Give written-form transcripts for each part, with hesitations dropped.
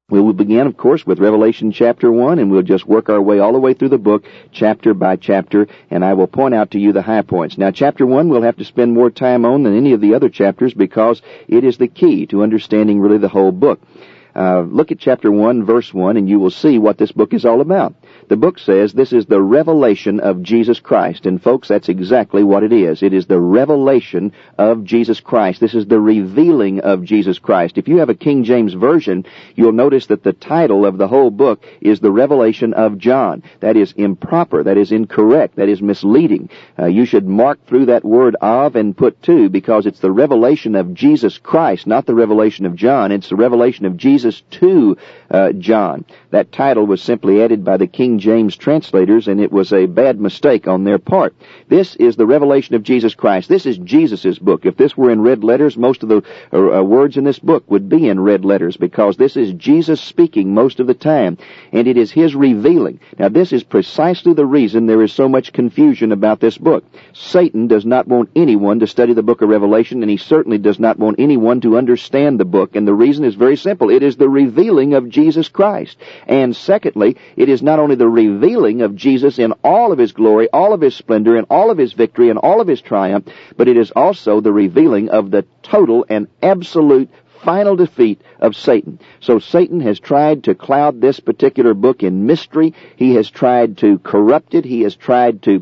We will begin, of course, with Revelation chapter 1, and we'll just work our way all the way through the book, chapter by chapter, and I will point out to you the high points. Now, chapter 1 we'll have to spend more time on than any of the other chapters because it is the key to understanding really the whole book. Look at chapter 1, verse 1, and you will see what this book is all about. The book says this is the revelation of Jesus Christ. And folks, that's exactly what it is. It is the revelation of Jesus Christ. This is the revealing of Jesus Christ. If you have a King James Version, you'll notice that the title of the whole book is the Revelation of John. That is improper. That is incorrect. That is misleading. You should mark through that word of and put to, because it's the revelation of Jesus Christ, not the revelation of John. It's the revelation of Jesus to John. That title was simply added by the King James translators, and it was a bad mistake on their part. This is the revelation of Jesus Christ. This is Jesus' book. If this were in red letters, most of the words in this book would be in red letters, because this is Jesus speaking most of the time, and it is His revealing. Now, this is precisely the reason there is so much confusion about this book. Satan does not want anyone to study the book of Revelation, and he certainly does not want anyone to understand the book, and the reason is very simple. It is the revealing of Jesus Christ. And secondly, it is not only the revealing of Jesus in all of His glory, all of His splendor, and all of His victory, and all of His triumph, but it is also the revealing of the total and absolute final defeat of Satan. So Satan has tried to cloud this particular book in mystery. He has tried to corrupt it. He has tried to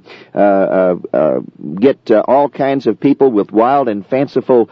get all kinds of people with wild and fanciful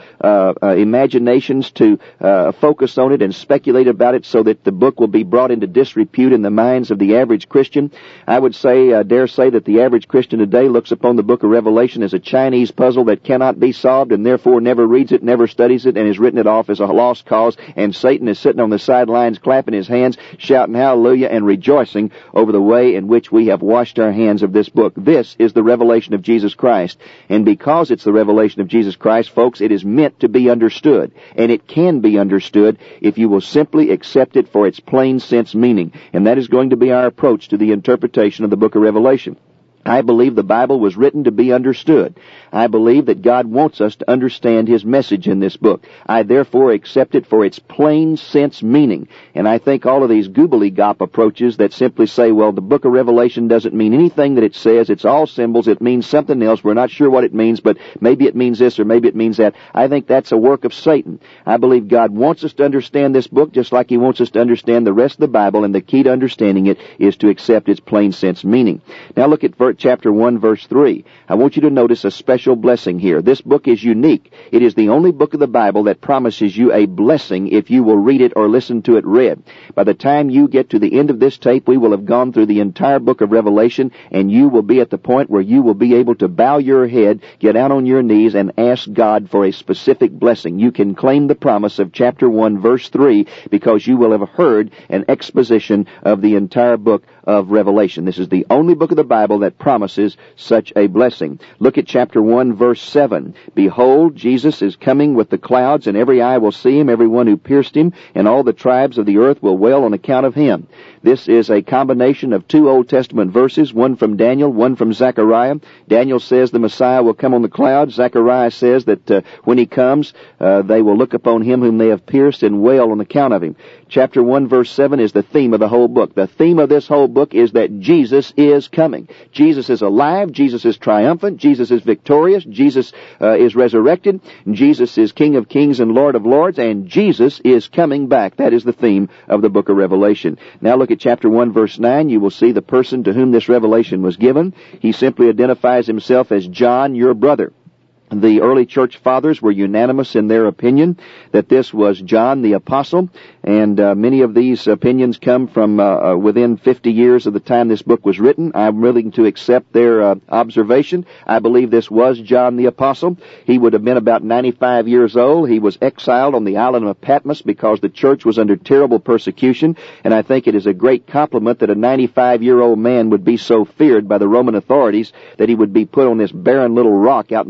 imaginations to focus on it and speculate about it, so that the book will be brought into disrepute in the minds of the average Christian. I would say, dare say, that the average Christian today looks upon the book of Revelation as a Chinese puzzle that cannot be solved, and therefore never reads it, never studies it, and has written it off as a lost cause, and Satan is sitting on the sidelines clapping his hands, shouting hallelujah, and rejoicing over the way in which we have washed our hands of this book. This is the revelation of Jesus Christ, and because it's the revelation of Jesus Christ, folks, it is meant to be understood, and it can be understood if you will simply accept it for its plain sense meaning, and that is going to be our approach to the interpretation of the book of Revelation. I believe the Bible was written to be understood. I believe that God wants us to understand His message in this book. I therefore accept it for its plain sense meaning. And I think all of these gobbledygook approaches that simply say, well, the book of Revelation doesn't mean anything that it says. It's all symbols. It means something else. We're not sure what it means, but maybe it means this or maybe it means that. I think that's a work of Satan. I believe God wants us to understand this book just like He wants us to understand the rest of the Bible, and the key to understanding it is to accept its plain sense meaning. Now look at chapter 1, verse 3. I want you to notice a special blessing here. This book is unique. It is the only book of the Bible that promises you a blessing if you will read it or listen to it read. By the time you get to the end of this tape, we will have gone through the entire book of Revelation, and you will be at the point where you will be able to bow your head, get down on your knees, and ask God for a specific blessing. You can claim the promise of chapter 1, verse 3, because you will have heard an exposition of the entire book of Revelation. This is the only book of the Bible that promises such a blessing. Look at chapter 1, verse 7. Behold, Jesus is coming with the clouds, and every eye will see Him, every one who pierced Him, and all the tribes of the earth will wail on account of Him. This is a combination of two Old Testament verses, one from Daniel, one from Zechariah. Daniel says the Messiah will come on the clouds. Zechariah says that when He comes, they will look upon Him whom they have pierced and wail on account of Him. Chapter 1, verse 7 is the theme of the whole book. The theme of this whole book is that Jesus is coming. Jesus is alive. Jesus is triumphant. Jesus is victorious. Jesus is resurrected. Jesus is King of kings and Lord of lords. And Jesus is coming back. That is the theme of the book of Revelation. Now look at chapter 1, verse 9. You will see the person to whom this revelation was given. He simply identifies himself as John, your brother. The early church fathers were unanimous in their opinion that this was John the Apostle, and many of these opinions come from within 50 years of the time this book was written. I'm willing to accept their observation. I believe this was John the Apostle. He would have been about 95 years old. He was exiled on the island of Patmos because the church was under terrible persecution, and I think it is a great compliment that a 95-year-old man would be so feared by the Roman authorities that he would be put on this barren little rock out in the Mediterranean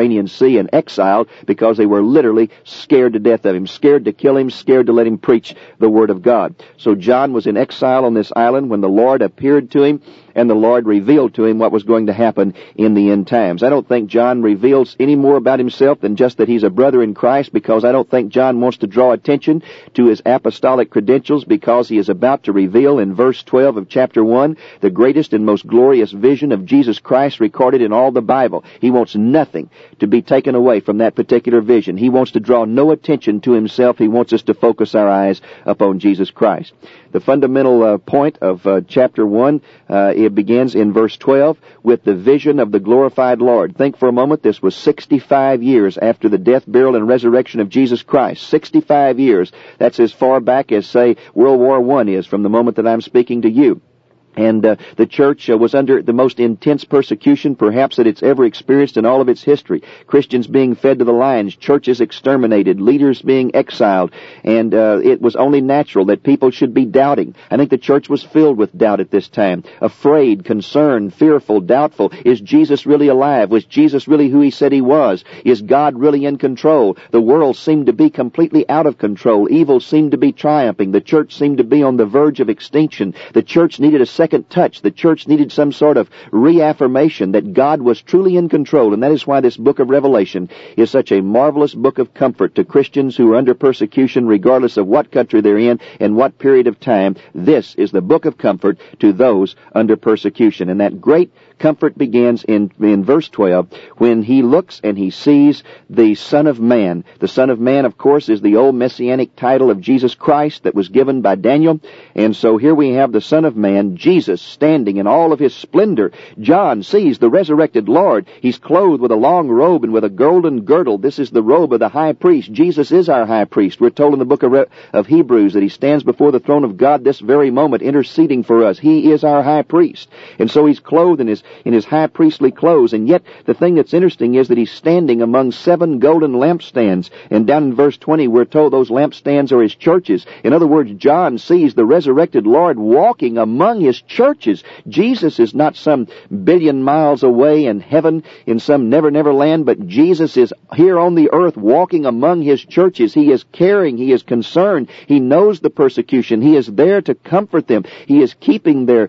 Mediterranean Sea and exiled because they were literally scared to death of him, scared to kill him, scared to let him preach the Word of God. So John was in exile on this island when the Lord appeared to him, and the Lord revealed to him what was going to happen in the end times. I don't think John reveals any more about himself than just that he's a brother in Christ, because I don't think John wants to draw attention to his apostolic credentials, because he is about to reveal in verse 12 of chapter 1 the greatest and most glorious vision of Jesus Christ recorded in all the Bible. He wants nothing to be taken away from that particular vision. He wants to draw no attention to himself. He wants us to focus our eyes upon Jesus Christ. The fundamental point of chapter 1, it begins in verse 12 with the vision of the glorified Lord. Think for a moment, this was 65 years after the death, burial, and resurrection of Jesus Christ. 65 years. That's as far back as, say, World War I is from the moment that I'm speaking to you. And the church was under the most intense persecution perhaps that it's ever experienced in all of its history. Christians being fed to the lions, churches exterminated, leaders being exiled, and it was only natural that people should be doubting. I think the church was filled with doubt at this time. Afraid, concerned, fearful, doubtful. Is Jesus really alive? Was Jesus really who he said he was? Is God really in control? The world seemed to be completely out of control. Evil seemed to be triumphing. The church seemed to be on the verge of extinction. The church needed a second touch. The church needed some sort of reaffirmation that God was truly in control, and that is why this book of Revelation is such a marvelous book of comfort to Christians who are under persecution, regardless of what country they're in and what period of time. This is the book of comfort to those under persecution, and that great comfort begins in verse 12 when he looks and he sees the Son of Man. The Son of Man, of course, is the old messianic title of Jesus Christ that was given by Daniel, and so here we have the Son of Man, Jesus, standing in all of his splendor. John sees the resurrected Lord. He's clothed with a long robe and with a golden girdle. This is the robe of the high priest. Jesus is our high priest. We're told in the book of Hebrews that he stands before the throne of God this very moment, interceding for us. He is our high priest. And so he's clothed in his high priestly clothes. And yet the thing that's interesting is that he's standing among 7 golden lampstands. And down in verse 20 we're told those lampstands are his churches. In other words, John sees the resurrected Lord walking among his churches. Jesus is not some billion miles away in heaven in some never land, but Jesus is here on the earth walking among his churches. He is caring. He is concerned. He knows the persecution. He is there to comfort them. He is keeping their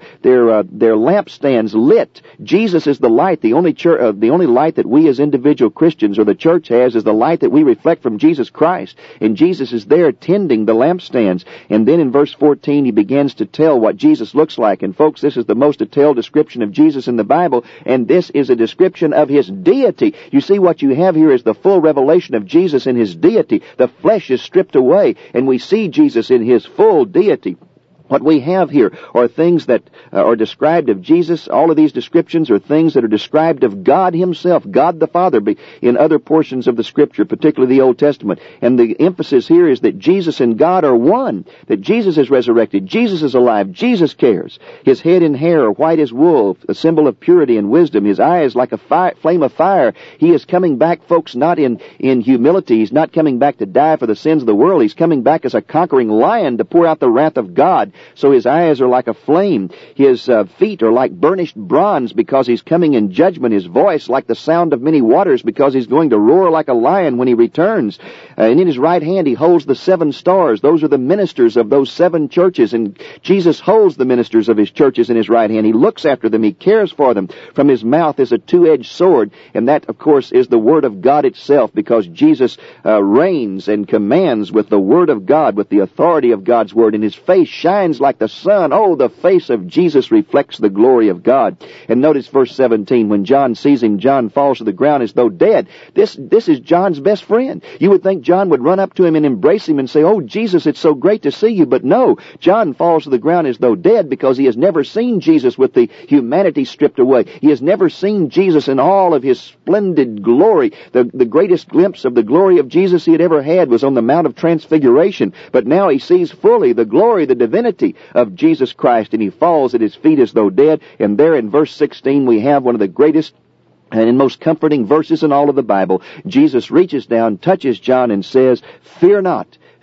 lampstands lit. Jesus is the light. The only light that we as individual Christians or the church has is the light that we reflect from Jesus Christ. And Jesus is there tending the lampstands. And then in verse 14 he begins to tell what Jesus looks like. And folks, this is the most detailed description of Jesus in the Bible, and this is a description of his deity. You see, what you have here is the full revelation of Jesus in his deity. The flesh is stripped away, and we see Jesus in his full deity. What we have here are things that are described of Jesus. All of these descriptions are things that are described of God himself, God the Father, in other portions of the Scripture, particularly the Old Testament. And the emphasis here is that Jesus and God are one, that Jesus is resurrected, Jesus is alive, Jesus cares. His head and hair are white as wool, a symbol of purity and wisdom. His eye is like a flame of fire. He is coming back, folks, not in humility. He's not coming back to die for the sins of the world. He's coming back as a conquering lion to pour out the wrath of God. So his eyes are like a flame. His feet are like burnished bronze because he's coming in judgment. His voice like the sound of many waters because he's going to roar like a lion when he returns. And in his right hand he holds the 7 stars. Those are the ministers of those 7 churches. And Jesus holds the ministers of his churches in his right hand. He looks after them. He cares for them. From his mouth is a 2-edged sword. And that, of course, is the Word of God itself, because Jesus reigns and commands with the Word of God, with the authority of God's Word. And his face shines like the sun. Oh, the face of Jesus reflects the glory of God. And notice verse 17. When John sees him, John falls to the ground as though dead. This is John's best friend. You would think John would run up to him and embrace him and say, "Oh, Jesus, it's so great to see you." But no, John falls to the ground as though dead because he has never seen Jesus with the humanity stripped away. He has never seen Jesus in all of his splendid glory. The greatest glimpse of the glory of Jesus he had ever had was on the Mount of Transfiguration. But now he sees fully the glory, the divinity of Jesus Christ, and he falls at his feet as though dead. And there in verse 16 we have one of the greatest and most comforting verses in all of the Bible. Jesus reaches down, touches John, and says, "Fear not,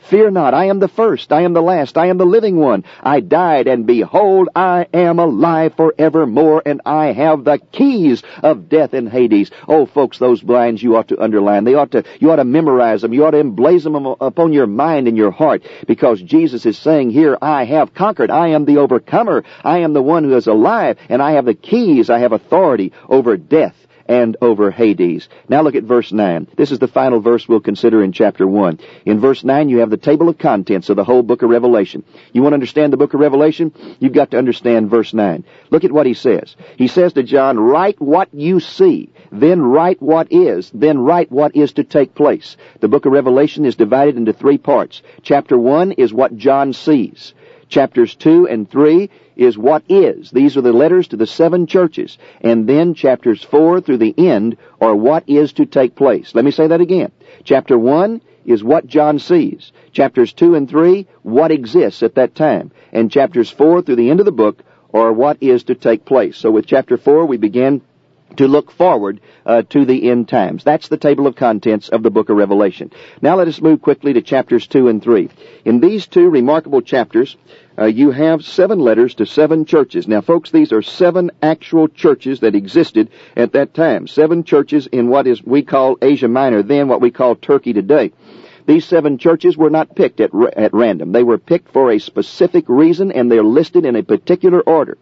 Fear not, I am the first, I am the last, I am the living one. I died, and behold, I am alive forevermore, and I have the keys of death and Hades. Oh, folks, those lines you ought to underline. You ought to memorize them. You ought to emblazon them upon your mind and your heart, because Jesus is saying here, I have conquered. I am the overcomer. I am the one who is alive, and I have the keys. I have authority over death and over Hades. Now look at verse 9. This is the final verse we'll consider in chapter 1. In verse 9, you have the table of contents of the whole book of Revelation. You want to understand the book of Revelation? You've got to understand verse 9. Look at what he says. He says to John, write what you see, then write what is, then write what is to take place. The book of Revelation is divided into 3 parts. Chapter 1 is what John sees. Chapters 2 and 3 is what is. These are the letters to the 7 churches. And then chapters 4 through the end are what is to take place. Let me say that again. Chapter 1 is what John sees. Chapters 2 and 3, what exists at that time. And chapters 4 through the end of the book are what is to take place. So with chapter 4, we begin to look forward to the end times. That's the table of contents of the book of Revelation. Now let us move quickly to chapters 2 and 3. In these 2 remarkable chapters, you have 7 letters to 7 churches. Now, folks, these are 7 actual churches that existed at that time. 7 churches in what is we call Asia Minor, then what we call Turkey today. These 7 churches were not picked at random. They were picked for a specific reason, and they're listed in a particular order.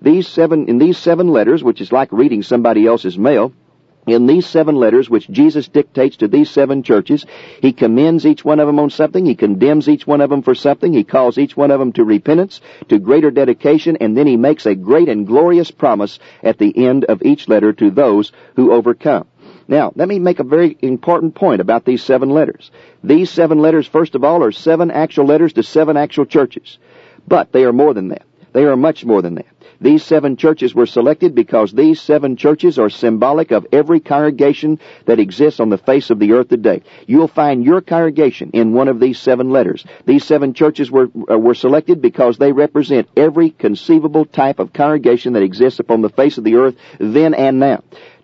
In these 7 letters, which is like reading somebody else's mail, in these 7 letters, which Jesus dictates to these 7 churches, he commends each one of them on something, he condemns each one of them for something, he calls each one of them to repentance, to greater dedication, and then he makes a great and glorious promise at the end of each letter to those who overcome. Now, let me make a very important point about these 7 letters. These 7 letters, first of all, are 7 actual letters to 7 actual churches. But they are more than that. They are much more than that. These 7 churches were selected because these 7 churches are symbolic of every congregation that exists on the face of the earth today. You'll find your congregation in one of these 7 letters. These 7 churches were selected because they represent every conceivable type of congregation that exists upon the face of the earth then and now.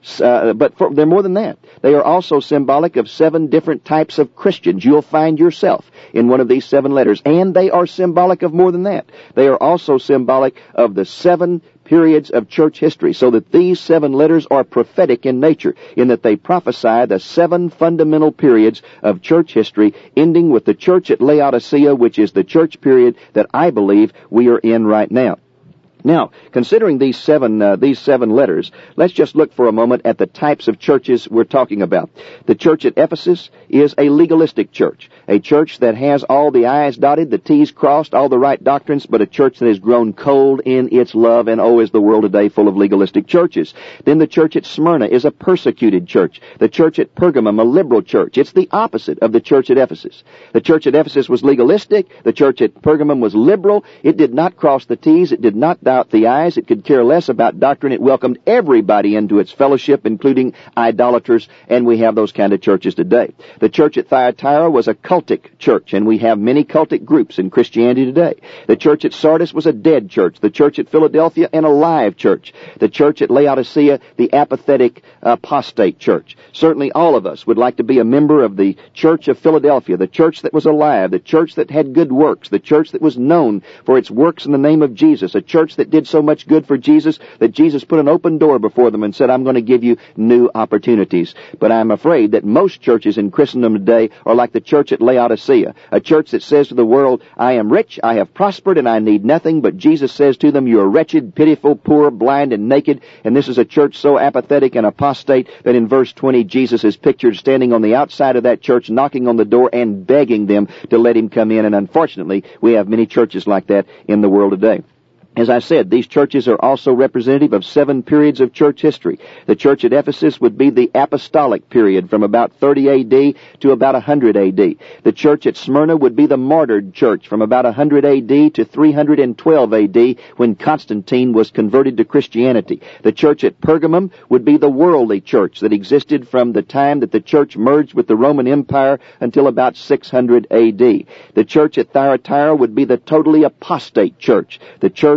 But they're more than that. They are also symbolic of 7 different types of Christians. You'll find yourself in one of these 7 letters. And they are symbolic of more than that. They are also symbolic of the 7 periods of church history, so that these 7 letters are prophetic in nature, in that they prophesy the 7 fundamental periods of church history, ending with the church at Laodicea, which is the church period that I believe we are in right now. Now, considering these seven letters, let's just look for a moment at the types of churches we're talking about. The church at Ephesus is a legalistic church, a church that has all the I's dotted, the T's crossed, all the right doctrines, but a church that has grown cold in its love, and is the world today full of legalistic churches. Then the church at Smyrna is a persecuted church. The church at Pergamum, a liberal church. It's the opposite of the church at Ephesus. The church at Ephesus was legalistic. The church at Pergamum was liberal. It did not cross the T's. It did not dot the I's. It could care less about doctrine. It welcomed everybody into its fellowship, including idolaters, and we have those kind of churches today. The church at Thyatira was a cultic church, and we have many cultic groups in Christianity today. The church at Sardis was a dead church. The church at Philadelphia, an alive church. The church at Laodicea, the apathetic, apostate church. Certainly all of us would like to be a member of the church of Philadelphia, the church that was alive, the church that had good works, the church that was known for its works in the name of Jesus, a church that did so much good for Jesus that Jesus put an open door before them and said, I'm going to give you new opportunities. But I'm afraid that most churches in Christendom today are like the church at Laodicea, a church that says to the world, I am rich, I have prospered, and I need nothing, but Jesus says to them, you are wretched, pitiful, poor, blind, and naked. And this is a church so apathetic and apostate that in verse 20, Jesus is pictured standing on the outside of that church, knocking on the door and begging them to let him come in. And unfortunately, we have many churches like that in the world today. As I said, these churches are also representative of 7 periods of church history. The church at Ephesus would be the apostolic period from about 30 A.D. to about 100 A.D. The church at Smyrna would be the martyred church from about 100 A.D. to 312 A.D. when Constantine was converted to Christianity. The church at Pergamum would be the worldly church that existed from the time that the church merged with the Roman Empire until about 600 A.D. The church at Thyatira would be the totally apostate church, the church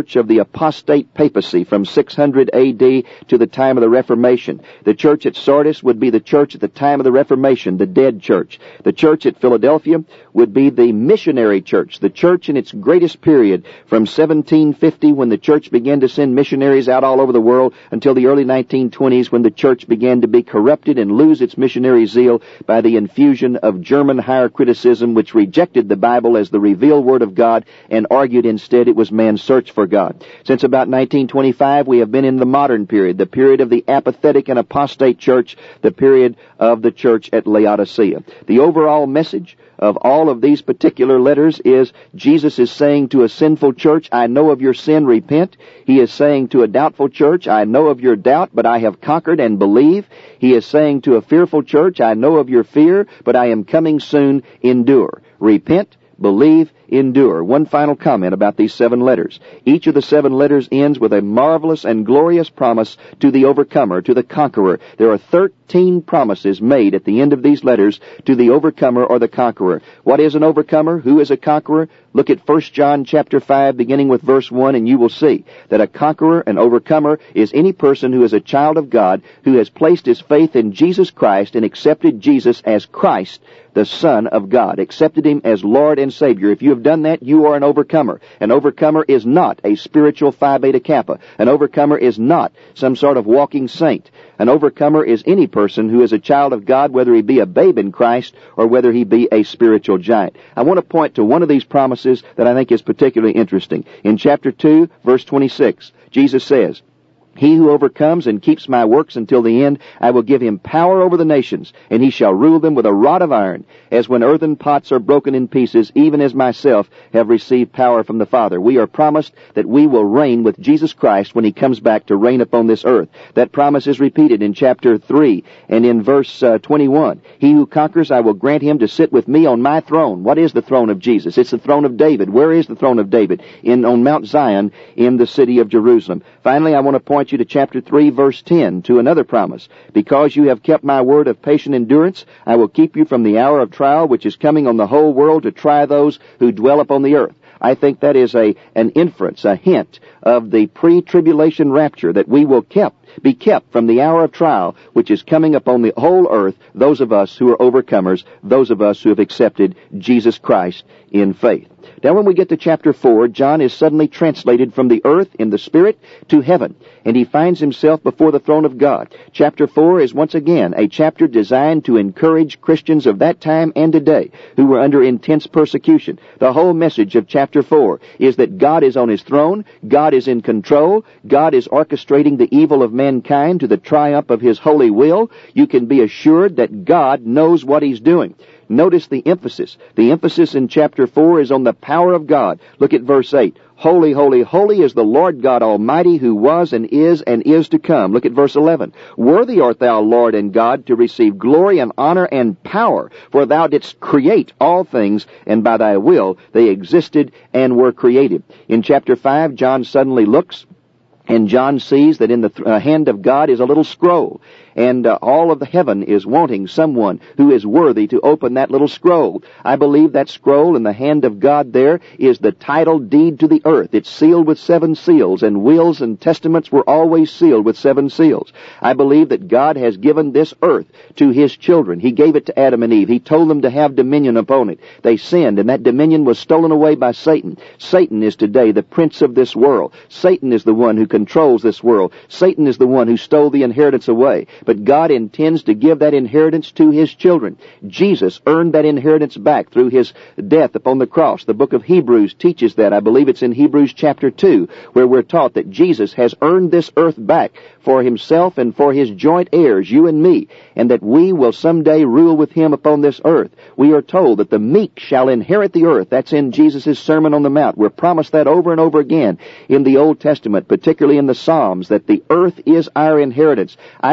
church of the apostate papacy from 600 A.D. to the time of the Reformation. The church at Sardis would be the church at the time of the Reformation, the dead church. The church at Philadelphia would be the missionary church, the church in its greatest period from 1750, when the church began to send missionaries out all over the world, until the early 1920s, when the church began to be corrupted and lose its missionary zeal by the infusion of German higher criticism, which rejected the Bible as the revealed Word of God and argued instead it was man's search for God. Since about 1925, we have been in the modern period, the period of the apathetic and apostate church, the period of the church at Laodicea. The overall message of all of these particular letters is Jesus is saying to a sinful church, I know of your sin, repent. He is saying to a doubtful church, I know of your doubt, but I have conquered and believe. He is saying to a fearful church, I know of your fear, but I am coming soon, endure. Repent, believe, endure. One final comment about these 7 letters. Each of the 7 letters ends with a marvelous and glorious promise to the overcomer, to the conqueror. There are 13 promises made at the end of these letters to the overcomer or the conqueror. What is an overcomer? Who is a conqueror? Look at 1 John chapter 5, beginning with verse 1, and you will see that a conqueror, an overcomer, is any person who is a child of God, who has placed his faith in Jesus Christ and accepted Jesus as Christ, the Son of God, accepted Him as Lord and Savior. If you have done that, you are an overcomer. An overcomer is not a spiritual Phi Beta Kappa. An overcomer is not some sort of walking saint. An overcomer is any person who is a child of God, whether he be a babe in Christ or whether he be a spiritual giant. I want to point to one of these promises that I think is particularly interesting. In chapter 2, verse 26, Jesus says, He who overcomes and keeps my works until the end, I will give him power over the nations, and he shall rule them with a rod of iron, as when earthen pots are broken in pieces, even as myself have received power from the Father. We are promised that we will reign with Jesus Christ when He comes back to reign upon this earth. That promise is repeated in chapter 3 and in verse 21. He who conquers, I will grant him to sit with me on my throne. What is the throne of Jesus? It's the throne of David. Where is the throne of David? On Mount Zion in the city of Jerusalem. Finally, I want to point you to chapter 3, verse 10, to another promise. Because you have kept my word of patient endurance, I will keep you from the hour of trial which is coming on the whole world to try those who dwell upon the earth. I think that is an inference, a hint of the pre-tribulation rapture, that we will be kept from the hour of trial which is coming upon the whole earth, those of us who are overcomers, those of us who have accepted Jesus Christ in faith. Now when we get to chapter 4, John is suddenly translated from the earth in the Spirit to heaven, and he finds himself before the throne of God. Chapter 4 is once again a chapter designed to encourage Christians of that time and today who were under intense persecution. The whole message of chapter 4 is that God is on His throne, God is in control, God is orchestrating the evil of mankind to the triumph of His holy will. You can be assured that God knows what He's doing. Notice the emphasis. The emphasis in chapter 4 is on the power of God. Look at verse 8. Holy, holy, holy is the Lord God Almighty, who was and is to come. Look at verse 11. Worthy art thou, Lord and God, to receive glory and honor and power, for thou didst create all things, and by thy will they existed and were created. In chapter 5, John suddenly looks, and John sees that in the hand of God is a little scroll. And all of the heaven is wanting someone who is worthy to open that little scroll. I believe that scroll in the hand of God there is the title deed to the earth. It's sealed with 7 seals, and wills and testaments were always sealed with 7 seals. I believe that God has given this earth to His children. He gave it to Adam and Eve. He told them to have dominion upon it. They sinned, and that dominion was stolen away by Satan. Satan is today the prince of this world. Satan is the one who controls this world. Satan is the one who stole the inheritance away. But God intends to give that inheritance to His children. Jesus earned that inheritance back through His death upon the cross. The book of Hebrews teaches that. I believe it's in Hebrews chapter 2, where we're taught that Jesus has earned this earth back for Himself and for His joint heirs, you and me, and that we will someday rule with Him upon this earth. We are told that the meek shall inherit the earth. That's in Jesus' Sermon on the Mount. We're promised that over and over again in the Old Testament, particularly in the Psalms, that the earth is our inheritance. I believe this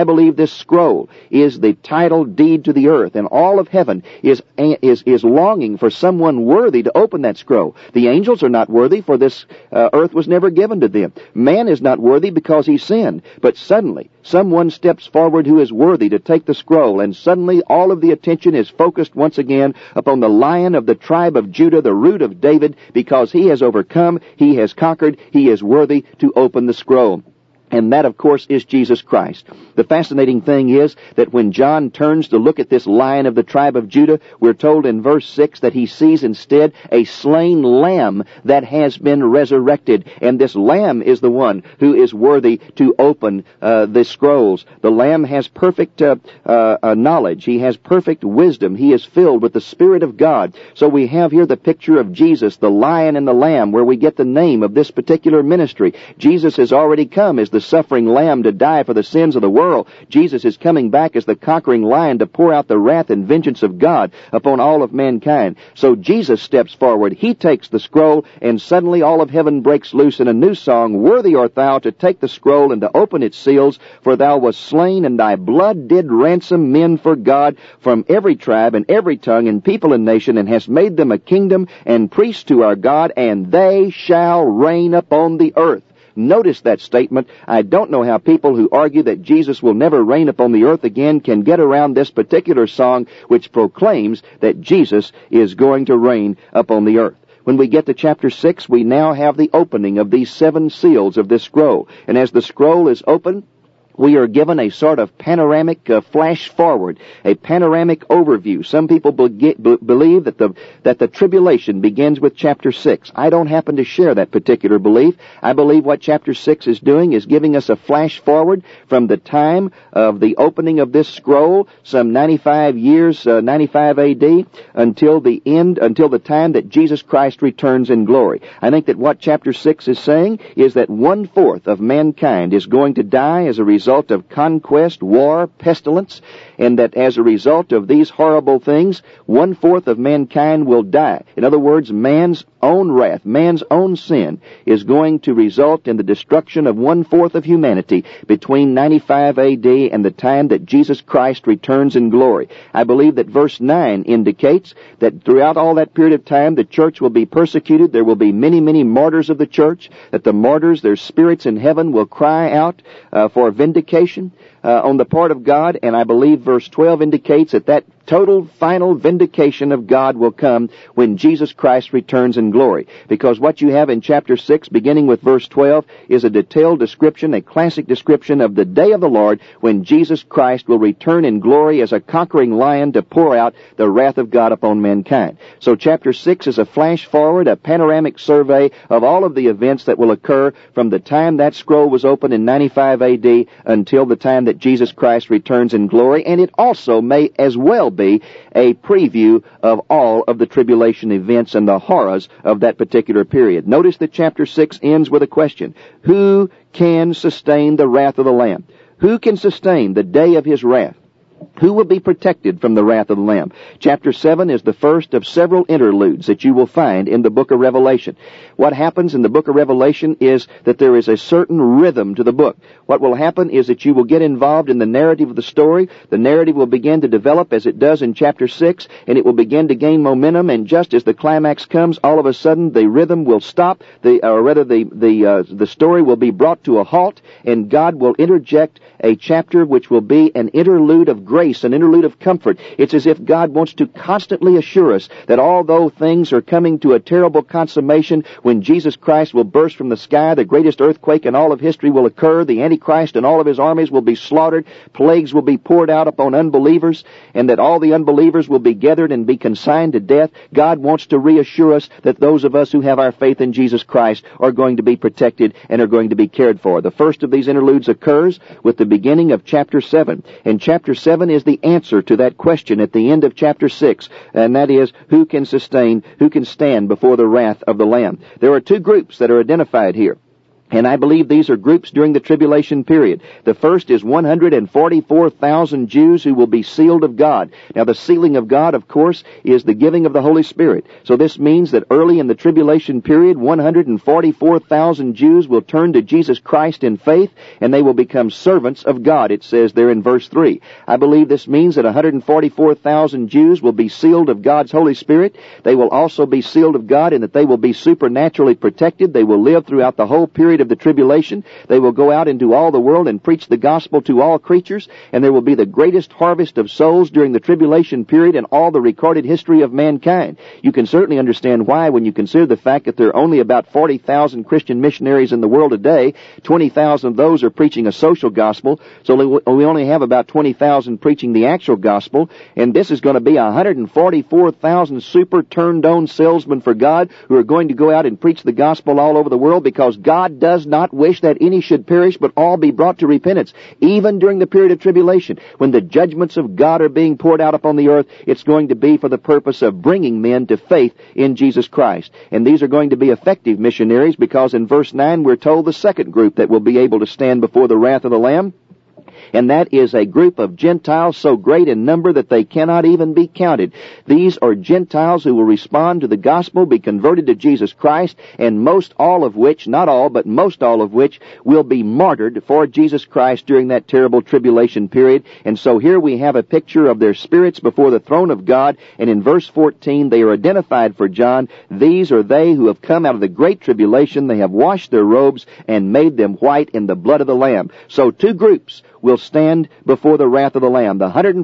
this scroll is the title deed to the earth, and all of heaven is longing for someone worthy to open that scroll. The angels are not worthy, for this earth was never given to them. Man is not worthy because he sinned. But suddenly, someone steps forward who is worthy to take the scroll, and suddenly all of the attention is focused once again upon the Lion of the tribe of Judah, the root of David, because he has overcome, he has conquered, he is worthy to open the scroll. And that, of course, is Jesus Christ. The fascinating thing is that when John turns to look at this Lion of the tribe of Judah, we're told in verse 6 that he sees instead a slain lamb that has been resurrected. And this lamb is the one who is worthy to open the scrolls. The lamb has perfect knowledge. He has perfect wisdom. He is filled with the Spirit of God. So we have here the picture of Jesus, the lion and the lamb, where we get the name of this particular ministry. Jesus has already come as the suffering lamb to die for the sins of the world. Jesus is coming back as the conquering lion to pour out the wrath and vengeance of God upon all of mankind. So Jesus steps forward. He takes the scroll, and suddenly all of heaven breaks loose in a new song. Worthy art thou to take the scroll and to open its seals, for thou wast slain, and thy blood did ransom men for God from every tribe and every tongue and people and nation, and hast made them a kingdom and priests to our God, and they shall reign upon the earth. Notice that statement. I don't know how people who argue that Jesus will never reign upon the earth again can get around this particular song which proclaims that Jesus is going to reign upon the earth. When we get to chapter 6, we now have the opening of these 7 seals of this scroll. And as the scroll is opened, we are given a sort of panoramic flash forward, a panoramic overview. Some people believe that the tribulation begins with chapter 6. I don't happen to share that particular belief. I believe what chapter 6 is doing is giving us a flash forward from the time of the opening of this scroll, some 95 years, 95 AD, until the time that Jesus Christ returns in glory. I think that what chapter 6 is saying is that 1/4 of mankind is going to die as a result of conquest, war, pestilence, and that as a result of these horrible things, 1/4 of mankind will die. In other words, man's own wrath, man's own sin, is going to result in the destruction of 1/4 of humanity between 95 AD and the time that Jesus Christ returns in glory. I believe that verse 9 indicates that throughout all that period of time, the church will be persecuted. There will be many, many martyrs of the church, that the martyrs, their spirits in heaven, will cry out for vindication on the part of God, and I believe verse 12 indicates that total, final vindication of God will come when Jesus Christ returns in glory. Because what you have in chapter 6, beginning with verse 12, is a detailed description, a classic description of the day of the Lord when Jesus Christ will return in glory as a conquering lion to pour out the wrath of God upon mankind. So chapter 6 is a flash forward, a panoramic survey of all of the events that will occur from the time that scroll was opened in 95 AD until the time that Jesus Christ returns in glory, and it also may as well be a preview of all of the tribulation events and the horrors of that particular period. Notice that chapter 6 ends with a question. Who can sustain the wrath of the Lamb? Who can sustain the day of his wrath? Who will be protected from the wrath of the Lamb? Chapter 7 is the first of several interludes that you will find in the book of Revelation. What happens in the book of Revelation is that there is a certain rhythm to the book. What will happen is that you will get involved in the narrative of the story. The narrative will begin to develop as it does in chapter 6, and it will begin to gain momentum, and just as the climax comes, all of a sudden the rhythm will stop, the story will be brought to a halt, and God will interject a chapter which will be an interlude of grace, an interlude of comfort. It's as if God wants to constantly assure us that although things are coming to a terrible consummation, when Jesus Christ will burst from the sky, the greatest earthquake in all of history will occur, the Antichrist and all of his armies will be slaughtered, plagues will be poured out upon unbelievers, and that all the unbelievers will be gathered and be consigned to death. God wants to reassure us that those of us who have our faith in Jesus Christ are going to be protected and are going to be cared for. The first of these interludes occurs with the beginning of chapter 7, and chapter 7 is the answer to that question at the end of chapter 6, and that is, who can stand before the wrath of the Lamb? There are 2 groups that are identified here. And I believe these are groups during the tribulation period. The first is 144,000 Jews who will be sealed of God. Now, the sealing of God, of course, is the giving of the Holy Spirit. So this means that early in the tribulation period, 144,000 Jews will turn to Jesus Christ in faith, and they will become servants of God, it says there in verse 3. I believe this means that 144,000 Jews will be sealed of God's Holy Spirit. They will also be sealed of God in that they will be supernaturally protected. They will live throughout the whole period of the tribulation. They will go out into all the world and preach the gospel to all creatures, and there will be the greatest harvest of souls during the tribulation period in all the recorded history of mankind. You can certainly understand why when you consider the fact that there are only about 40,000 Christian missionaries in the world today. 20,000 of those are preaching a social gospel, so we only have about 20,000 preaching the actual gospel, and this is going to be 144,000 super turned-on salesmen for God who are going to go out and preach the gospel all over the world, because God does not wish that any should perish, but all be brought to repentance. Even during the period of tribulation, when the judgments of God are being poured out upon the earth, it's going to be for the purpose of bringing men to faith in Jesus Christ. And these are going to be effective missionaries, because in verse 9 we're told the second group that will be able to stand before the wrath of the Lamb, and that is a group of Gentiles so great in number that they cannot even be counted. These are Gentiles who will respond to the gospel, be converted to Jesus Christ, and most all of which, not all, but most all of which, will be martyred for Jesus Christ during that terrible tribulation period. And so here we have a picture of their spirits before the throne of God, and in verse 14 they are identified for John. These are they who have come out of the great tribulation. They have washed their robes and made them white in the blood of the Lamb. So two groups will stand before the wrath of the Lamb. The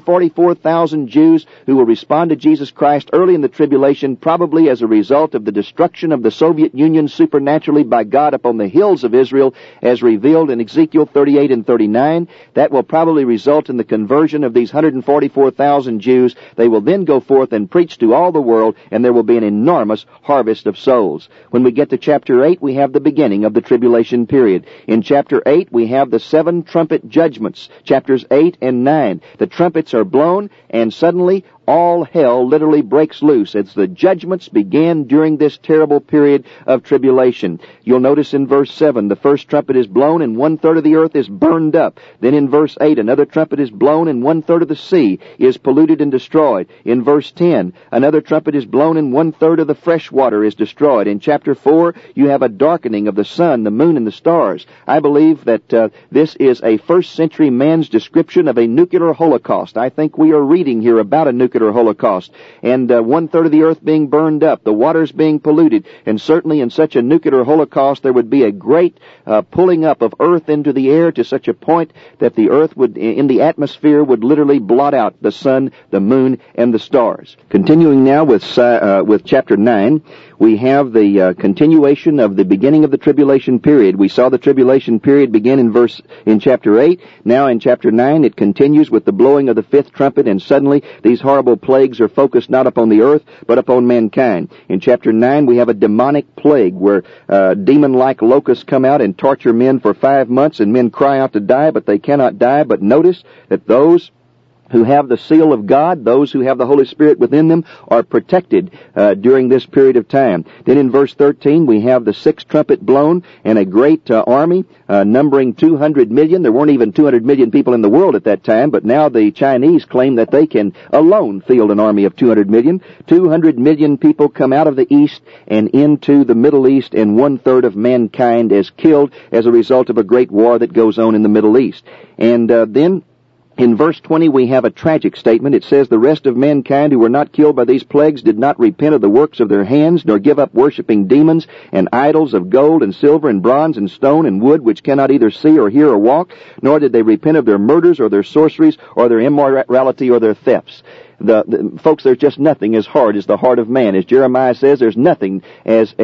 144,000 Jews who will respond to Jesus Christ early in the tribulation, probably as a result of the destruction of the Soviet Union supernaturally by God upon the hills of Israel, as revealed in Ezekiel 38 and 39. That will probably result in the conversion of these 144,000 Jews. They will then go forth and preach to all the world, and there will be an enormous harvest of souls. When we get to chapter 8, we have the beginning of the tribulation period. In chapter 8, we have the 7 trumpet judgments. Chapters 8 and 9. The trumpets are blown, and suddenly all hell literally breaks loose as the judgments began during this terrible period of tribulation. You'll notice in verse 7, the first trumpet is blown and 1/3 of the earth is burned up. Then in verse 8, another trumpet is blown and 1/3 of the sea is polluted and destroyed. In verse 10, another trumpet is blown and 1/3 of the fresh water is destroyed. In chapter 4, you have a darkening of the sun, the moon, and the stars. I believe that this is a first century man's description of a nuclear holocaust. I think we are reading here about a nuclear holocaust, and 1/3 of the earth being burned up, the waters being polluted, and certainly in such a nuclear holocaust there would be a great pulling up of earth into the air to such a point that the earth would, in the atmosphere, would literally blot out the sun, the moon, and the stars. Continuing now with chapter 9, we have the continuation of the beginning of the tribulation period. We saw the tribulation period begin in chapter 8. Now in chapter 9 it continues with the blowing of the 5th trumpet, and suddenly these horrible plagues are focused not upon the earth, but upon mankind. In chapter 9 we have a demonic plague where demon-like locusts come out and torture men for 5 months, and men cry out to die, but they cannot die. But notice that those who have the seal of God, those who have the Holy Spirit within them, are protected during this period of time. Then in verse 13, we have the 6th trumpet blown, and a great army numbering 200 million. There weren't even 200 million people in the world at that time, but now the Chinese claim that they can alone field an army of 200 million. 200 million people come out of the east and into the Middle East, and 1/3 of mankind is killed as a result of a great war that goes on in the Middle East. And then in verse 20, we have a tragic statement. It says, "The rest of mankind who were not killed by these plagues did not repent of the works of their hands, nor give up worshiping demons and idols of gold and silver and bronze and stone and wood, which cannot either see or hear or walk, nor did they repent of their murders or their sorceries or their immorality or their thefts." Folks, there's just nothing as hard as the heart of man. As Jeremiah says, there's nothing as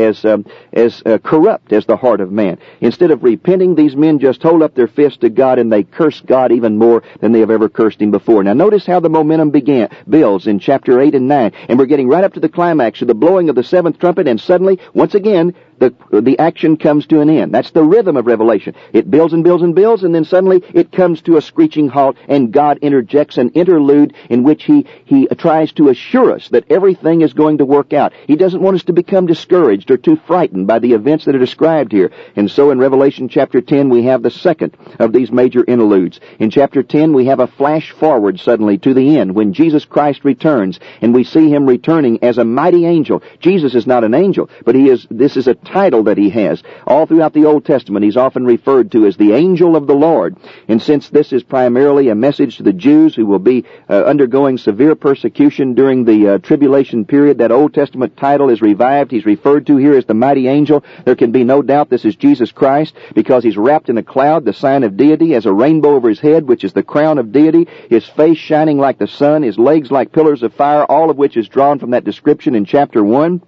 corrupt as the heart of man. Instead of repenting, these men just hold up their fists to God, and they curse God even more than they have ever cursed Him before. Now notice how the momentum builds in chapter 8 and 9. And we're getting right up to the climax of the blowing of the 7th trumpet, and suddenly, once again, the action comes to an end. That's the rhythm of Revelation. It builds and builds and builds, and then suddenly it comes to a screeching halt, and God interjects an interlude in which He tries to assure us that everything is going to work out. He doesn't want us to become discouraged or too frightened by the events that are described here. And so in Revelation chapter 10, we have the second of these major interludes. In chapter 10, we have a flash forward suddenly to the end when Jesus Christ returns, and we see Him returning as a mighty angel. Jesus is not an angel, but this is a title that He has. All throughout the Old Testament, He's often referred to as the angel of the Lord. And since this is primarily a message to the Jews who will be undergoing severe persecution during the tribulation period, that Old Testament title is revived. He's referred to here as the mighty angel. There can be no doubt this is Jesus Christ, because He's wrapped in a cloud, the sign of deity, has a rainbow over His head, which is the crown of deity, His face shining like the sun, His legs like pillars of fire, all of which is drawn from that description in chapter 1.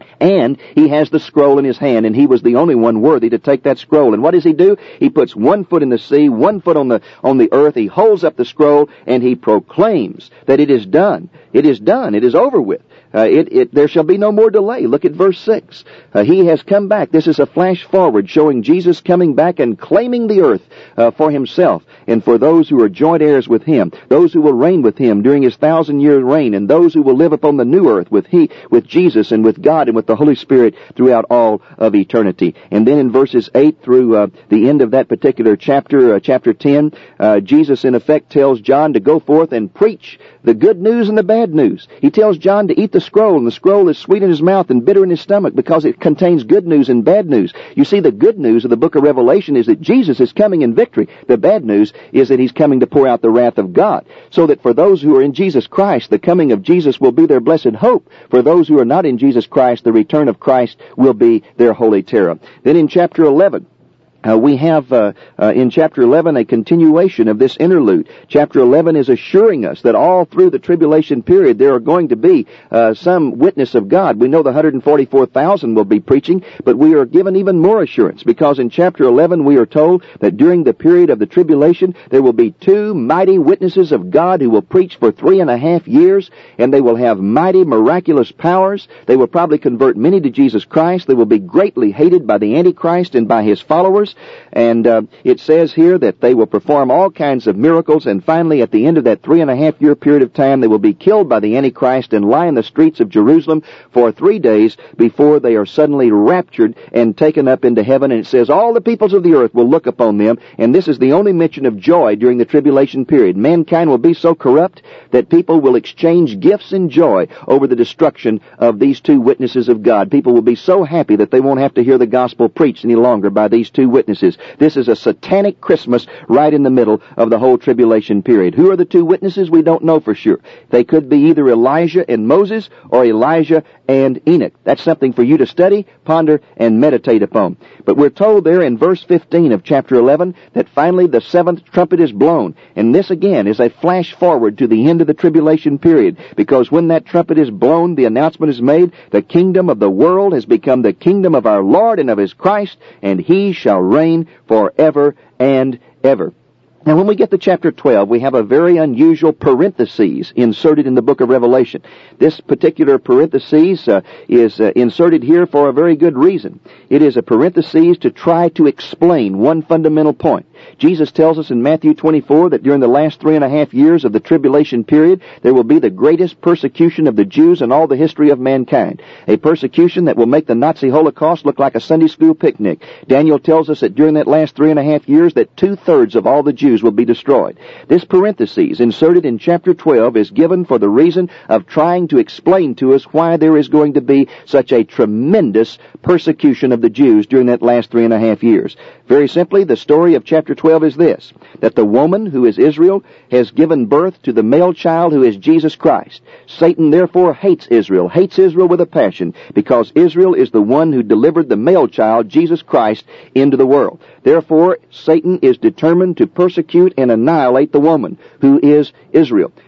And He has the scroll in His hand, and He was the only one worthy to take that scroll. And what does He do? He puts one foot in the sea, one foot on the earth. He holds up the scroll, and He proclaims that it is done. It is done. It is over with. There shall be no more delay. Look at verse 6. He has come back. This is a flash forward showing Jesus coming back and claiming the earth for Himself and for those who are joint heirs with Him, those who will reign with Him during His 1,000-year reign, and those who will live upon the new earth with Jesus and with God and with the Holy Spirit throughout all of eternity. And then in verses 8 through the end of that particular chapter, chapter 10, Jesus in effect tells John to go forth and preach the good news and the bad news. He tells John to eat the scroll, and the scroll is sweet in his mouth and bitter in his stomach because it contains good news and bad news. You see, the good news of the book of Revelation is that Jesus is coming in victory. The bad news is that He's coming to pour out the wrath of God, so that for those who are in Jesus Christ, the coming of Jesus will be their blessed hope. For those who are not in Jesus Christ, the return of Christ will be their holy terror. Then in chapter 11, we have in chapter 11 a continuation of this interlude. Chapter 11 is assuring us that all through the tribulation period there are going to be some witness of God. We know the 144,000 will be preaching, but we are given even more assurance, because in chapter 11 we are told that during the period of the tribulation there will be two mighty witnesses of God who will preach for 3.5 years, and they will have mighty miraculous powers. They will probably convert many to Jesus Christ. They will be greatly hated by the Antichrist and by his followers. And it says here that they will perform all kinds of miracles, and finally at the end of that 3.5 year period of time they will be killed by the Antichrist and lie in the streets of Jerusalem for 3 days before they are suddenly raptured and taken up into heaven. And it says all the peoples of the earth will look upon them, and this is the only mention of joy during the tribulation period. Mankind will be so corrupt that people will exchange gifts and joy over the destruction of these two witnesses of God. People will be so happy that they won't have to hear the gospel preached any longer by these two witnesses. This is a satanic Christmas right in the middle of the whole tribulation period. Who are the two witnesses? We don't know for sure. They could be either Elijah and Moses or Elijah and Enoch. That's something for you to study, ponder, and meditate upon. But we're told there in verse 15 of chapter 11 that finally the seventh trumpet is blown. And this again is a flash forward to the end of the tribulation period, because when that trumpet is blown, the announcement is made, the kingdom of the world has become the kingdom of our Lord and of His Christ, and He shall reign forever and ever. Now, when we get to chapter 12, we have a very unusual parenthesis inserted in the book of Revelation. This particular parenthesis is inserted here for a very good reason. It is a parenthesis to try to explain one fundamental point. Jesus tells us in Matthew 24 that during the last 3.5 years of the tribulation period, there will be the greatest persecution of the Jews in all the history of mankind. A persecution that will make the Nazi Holocaust look like a Sunday school picnic. Daniel tells us that during that last 3.5 years that 2/3 of all the Jews will be destroyed. This parenthesis inserted in chapter 12 is given for the reason of trying to explain to us why there is going to be such a tremendous persecution of the Jews during that last 3.5 years. Very simply, the story of chapter 12 is this, that the woman, who is Israel, has given birth to the male child who is Jesus Christ. Satan therefore hates Israel with a passion, because Israel is the one who delivered the male child, Jesus Christ, into the world. Therefore, Satan is determined to persecute and annihilate the woman, who is Israel.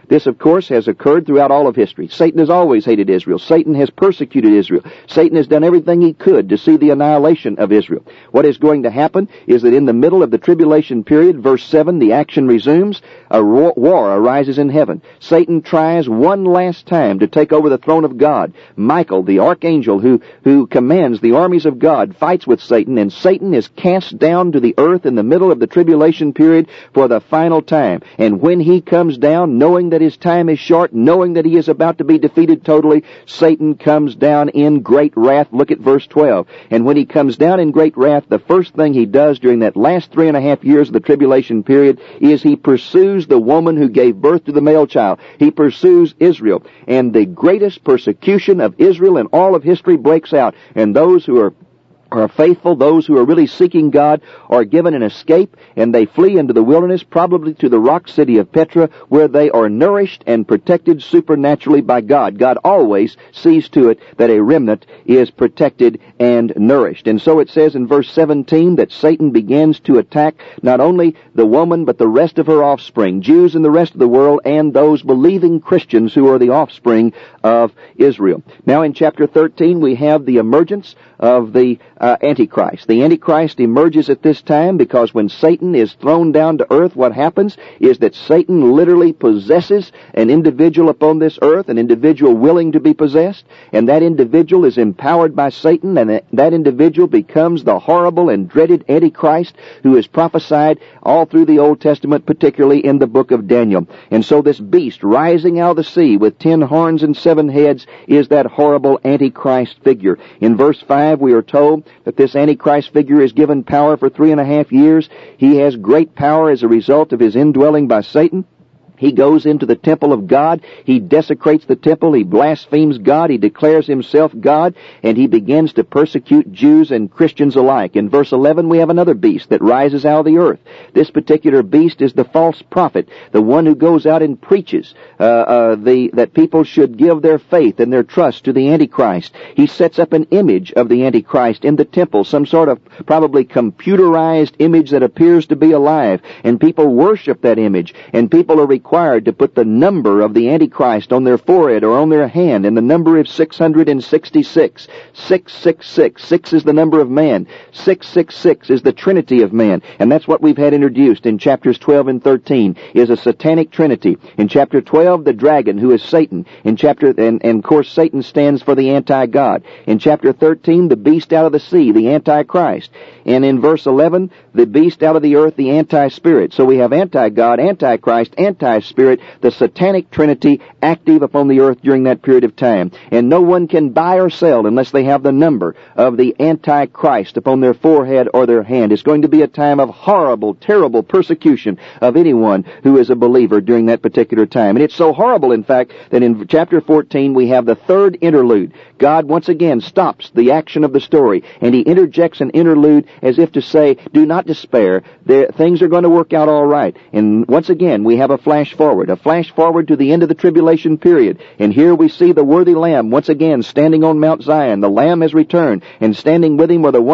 This, of course, has occurred throughout all of history. Satan has always hated Israel. Satan has persecuted Israel. Satan has done everything he could to see the annihilation of Israel. What is going to happen is that in the middle of the tribulation period, verse 7, the action resumes. A war arises in heaven. Satan tries one last time to take over the throne of God. Michael, the archangel who commands the armies of God, fights with Satan, and Satan is cast down to the earth in the middle of the tribulation period for the final time. And when he comes down, knowing that his time is short, knowing that he is about to be defeated totally, Satan comes down in great wrath. Look at verse 12. And when he comes down in great wrath, the first thing he does during that last 3.5 years of the tribulation period is he pursues the woman who gave birth to the male child. He pursues Israel. And the greatest persecution of Israel in all of history breaks out. And those who are faithful, those who are really seeking God, are given an escape, and they flee into the wilderness, probably to the rock city of Petra, where they are nourished and protected supernaturally by God. God always sees to it that a remnant is protected and nourished. And so it says in verse 17 that Satan begins to attack not only the woman, but the rest of her offspring, Jews in the rest of the world, and those believing Christians who are the offspring of Israel. Now in chapter 13 we have the emergence of the Antichrist. The Antichrist emerges at this time because when Satan is thrown down to earth, what happens is that Satan literally possesses an individual upon this earth, an individual willing to be possessed, and that individual is empowered by Satan, and that individual becomes the horrible and dreaded Antichrist who is prophesied all through the Old Testament, particularly in the book of Daniel. And so this beast rising out of the sea with 10 horns and 7 heads is that horrible Antichrist figure. In verse 5 we are told that this Antichrist figure is given power for 3.5 years. He has great power as a result of his indwelling by Satan. He goes into the temple of God. He desecrates the temple. He blasphemes God. He declares himself God. And he begins to persecute Jews and Christians alike. In verse 11, we have another beast that rises out of the earth. This particular beast is the false prophet, the one who goes out and preaches that people should give their faith and their trust to the Antichrist. He sets up an image of the Antichrist in the temple, some sort of probably computerized image that appears to be alive. And people worship that image. And people are required to put the number of the Antichrist on their forehead or on their hand, and the number is 666. 666. 6 is the number of man. 666 is the Trinity of man. And that's what we've had introduced in chapters 12 and 13, is a satanic Trinity. In chapter 12, the dragon, who is Satan. And of course, Satan stands for the anti-God. In chapter 13, the beast out of the sea, the Antichrist. And in verse 11, the beast out of the earth, the anti-spirit. So we have anti-God, anti-Christ, anti-spirit, the satanic Trinity active upon the earth during that period of time. And no one can buy or sell unless they have the number of the Antichrist upon their forehead or their hand. It's going to be a time of horrible, terrible persecution of anyone who is a believer during that particular time. And it's so horrible, in fact, that in chapter 14 we have the third interlude. God once again stops the action of the story, and he interjects an interlude as if to say, do not despair. Things are going to work out all right. And once again, we have a flash forward to the end of the tribulation period. And here we see the worthy Lamb once again standing on Mount Zion. The Lamb has returned, and standing with him were the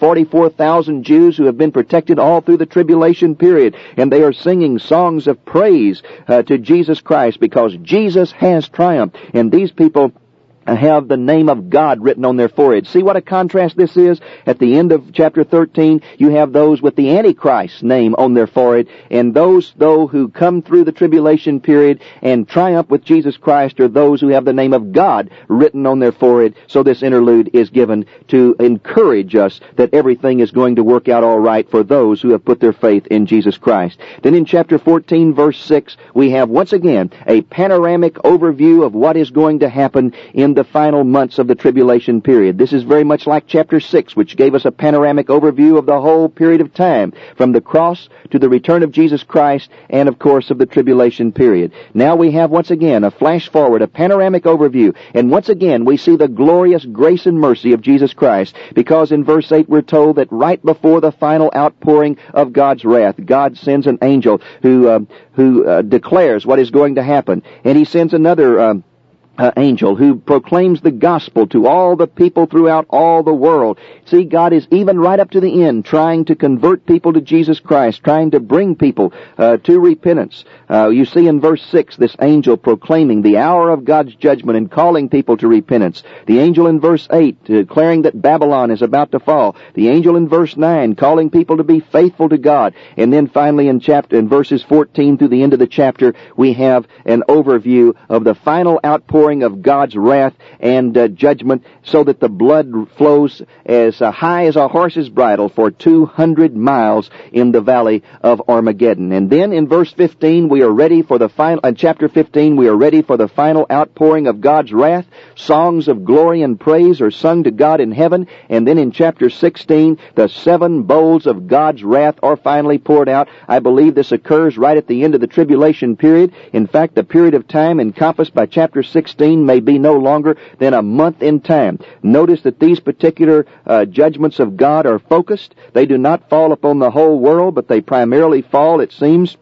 144,000 Jews who have been protected all through the tribulation period. And they are singing songs of praise to Jesus Christ because Jesus has triumphed. And these people have the name of God written on their forehead. See what a contrast this is? At the end of chapter 13, you have those with the Antichrist's name on their forehead, and those, though, who come through the tribulation period and triumph with Jesus Christ are those who have the name of God written on their forehead. So this interlude is given to encourage us that everything is going to work out all right for those who have put their faith in Jesus Christ. Then in chapter 14, verse 6, we have once again a panoramic overview of what is going to happen in the final months of the tribulation period. This is very much like chapter 6, which gave us a panoramic overview of the whole period of time, from the cross to the return of Jesus Christ, and of course of the tribulation period. Now we have once again a flash forward, a panoramic overview, and once again we see the glorious grace and mercy of Jesus Christ, because in verse 8 we're told that right before the final outpouring of God's wrath, God sends an angel who declares what is going to happen, and he sends another angel who proclaims the gospel to all the people throughout all the world. See, God is even right up to the end trying to convert people to Jesus Christ, trying to bring people to repentance. You see in verse 6 this angel proclaiming the hour of God's judgment and calling people to repentance. The angel in verse 8 declaring that Babylon is about to fall. The angel in verse 9 calling people to be faithful to God. And then finally in verses 14 through the end of the chapter, we have an overview of the final outpouring of God's wrath and judgment, so that the blood flows as high as a horse's bridle for 200 miles in the valley of Armageddon. And then in verse 15, we are ready for the final, chapter 15, we are ready for the final outpouring of God's wrath. Songs of glory and praise are sung to God in heaven. And then in chapter 16, the 7 bowls of God's wrath are finally poured out. I believe this occurs right at the end of the tribulation period. In fact, the period of time encompassed by chapter 16 may be no longer than a month in time. Notice that these particular judgments of God are focused. They do not fall upon the whole world, but they primarily fall, it seems,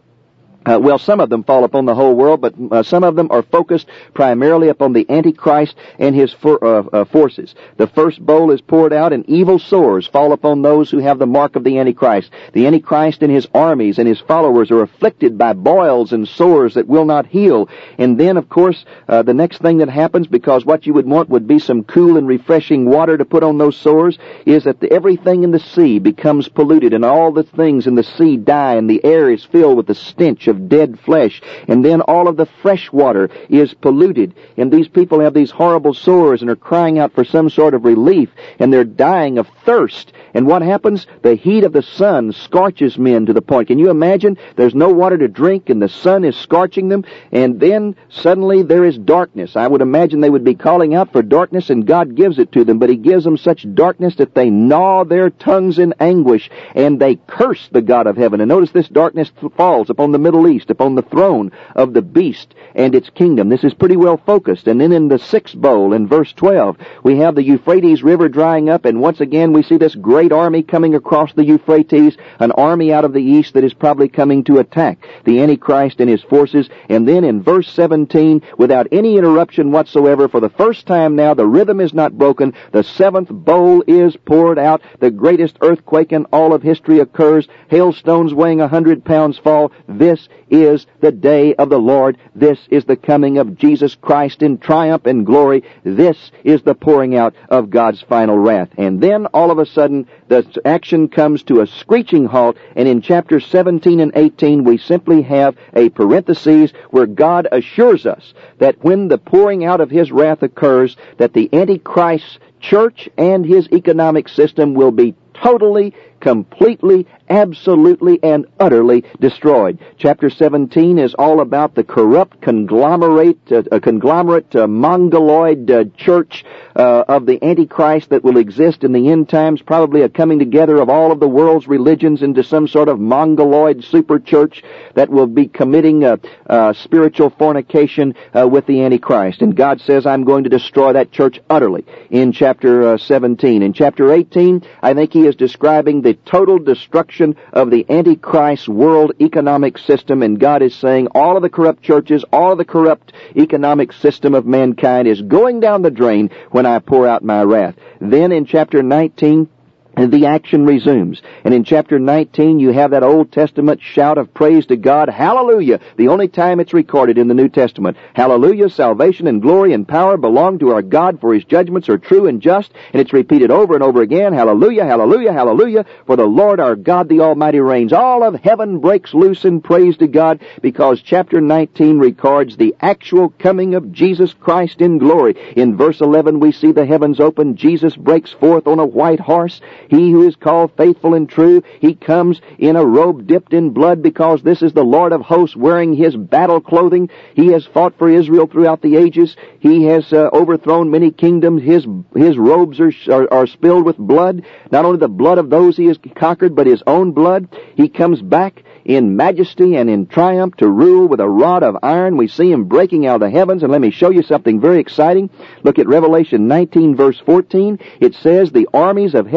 some of them fall upon the whole world, but some of them are focused primarily upon the Antichrist and his forces. The first bowl is poured out, and evil sores fall upon those who have the mark of the Antichrist. The Antichrist and his armies and his followers are afflicted by boils and sores that will not heal. And then, of course, the next thing that happens, because what you would want would be some cool and refreshing water to put on those sores, is that everything in the sea becomes polluted, and all the things in the sea die, and the air is filled with the stench of dead flesh, and then all of the fresh water is polluted, and these people have these horrible sores and are crying out for some sort of relief, and they're dying of thirst. And what happens? The heat of the sun scorches men to the point. Can you imagine? There's no water to drink, and the sun is scorching them, and then suddenly there is darkness. I would imagine they would be calling out for darkness, and God gives it to them, but He gives them such darkness that they gnaw their tongues in anguish, and they curse the God of heaven. And notice this darkness falls upon the Middle East, upon the throne of the beast and its kingdom. This is pretty well focused. And then in the 6th bowl, in verse 12, we have the Euphrates River drying up, and once again we see this great army coming across the Euphrates, an army out of the east that is probably coming to attack the Antichrist and his forces. And then in verse 17, without any interruption whatsoever, for the first time now, the rhythm is not broken, the 7th bowl is poured out, the greatest earthquake in all of history occurs, hailstones weighing 100 pounds fall. This is the day of the Lord. This is the coming of Jesus Christ in triumph and glory. This is the pouring out of God's final wrath. And then all of a sudden the action comes to a screeching halt, and in chapters 17 and 18 we simply have a parenthesis where God assures us that when the pouring out of His wrath occurs, that the Antichrist's church and his economic system will be totally, completely, absolutely, and utterly destroyed. Chapter 17 is all about the corrupt conglomerate mongoloid church of the Antichrist that will exist in the end times, probably a coming together of all of the world's religions into some sort of mongoloid super church that will be committing spiritual fornication with the Antichrist. And God says, I'm going to destroy that church utterly in chapter 17. In chapter 18, I think He is describing the total destruction of the Antichrist world economic system, and God is saying all of the corrupt churches, all of the corrupt economic system of mankind is going down the drain when I pour out my wrath. Then in chapter 19, the action resumes. And in chapter 19, you have that Old Testament shout of praise to God. Hallelujah! The only time it's recorded in the New Testament. Hallelujah! Salvation and glory and power belong to our God, for His judgments are true and just. And it's repeated over and over again. Hallelujah! Hallelujah! Hallelujah! For the Lord our God, the Almighty, reigns. All of heaven breaks loose in praise to God, because chapter 19 records the actual coming of Jesus Christ in glory. In verse 11, we see the heavens open. Jesus breaks forth on a white horse. He who is called faithful and true, He comes in a robe dipped in blood, because this is the Lord of hosts wearing His battle clothing. He has fought for Israel throughout the ages. He has overthrown many kingdoms. His robes are spilled with blood. Not only the blood of those He has conquered, but His own blood. He comes back in majesty and in triumph to rule with a rod of iron. We see Him breaking out of the heavens. And let me show you something very exciting. Look at Revelation 19 verse 14. It says, the armies of heaven come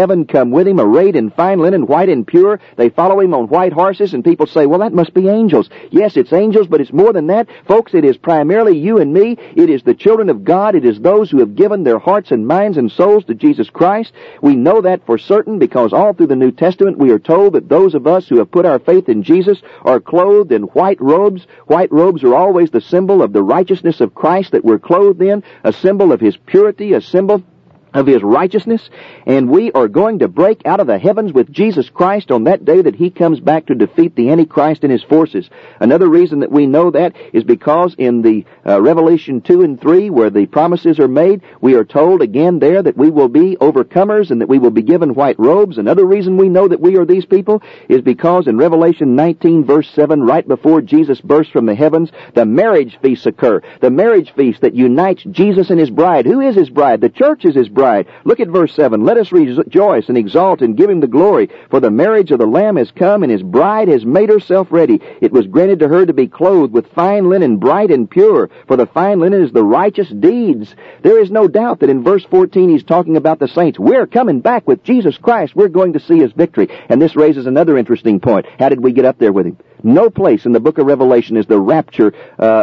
come with him, arrayed in fine linen, white and pure. They follow him on white horses, and people say, well, that must be angels. Yes, it's angels, but it's more than that. Folks, it is primarily you and me. It is the children of God. It is those who have given their hearts and minds and souls to Jesus Christ. We know that for certain because all through the New Testament we are told that those of us who have put our faith in Jesus are clothed in white robes. White robes are always the symbol of the righteousness of Christ that we're clothed in, a symbol of His purity, a symbol of His righteousness, and we are going to break out of the heavens with Jesus Christ on that day that He comes back to defeat the Antichrist and his forces. Another reason that we know that is because in the Revelation 2 and 3, where the promises are made, we are told again there that we will be overcomers and that we will be given white robes. Another reason we know that we are these people is because in Revelation 19 verse 7, right before Jesus bursts from the heavens, the marriage feasts occur. The marriage feast that unites Jesus and His bride. Who is His bride? The church is His bride. Look at verse 7. Let us rejoice and exalt and give Him the glory, for the marriage of the Lamb has come, and His bride has made herself ready. It was granted to her to be clothed with fine linen, bright and pure, for the fine linen is the righteous deeds. There is no doubt that in verse 14 he's talking about the saints. We're coming back with Jesus Christ. We're going to see His victory. And this raises another interesting point. How did we get up there with Him? No place in the book of Revelation is the rapture